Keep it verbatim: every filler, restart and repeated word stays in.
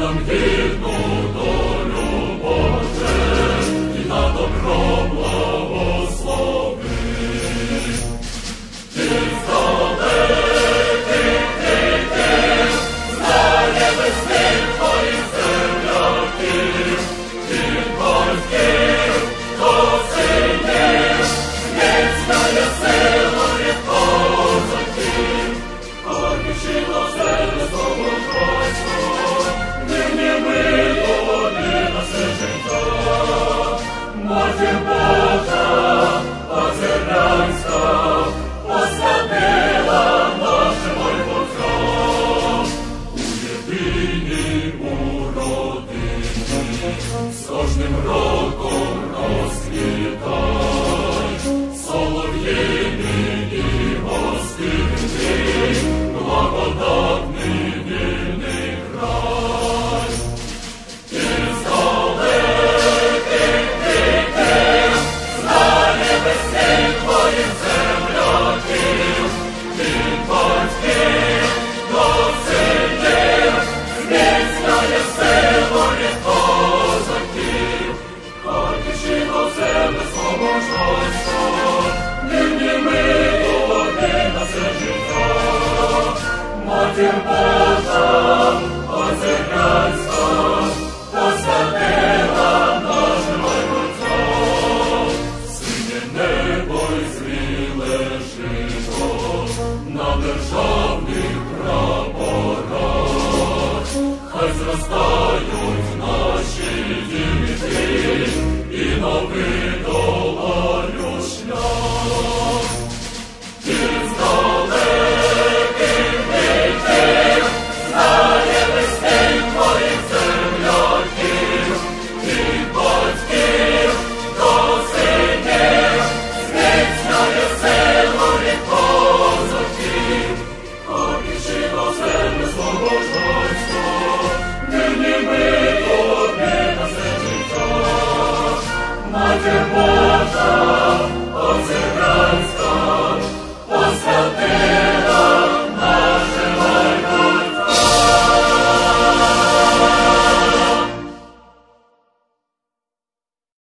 нам гідну долю, Боже, і на добро благослови. Ти з далеких криків знає весни твоїх земляків, від батьків до синів, зміцняє силу від козаків, а батьківщина земля знову Братську, нині ми тобі на все життя. Матір Божа, Озерянська, посадила наше майбуття у єдиній, у родині, з кожним роком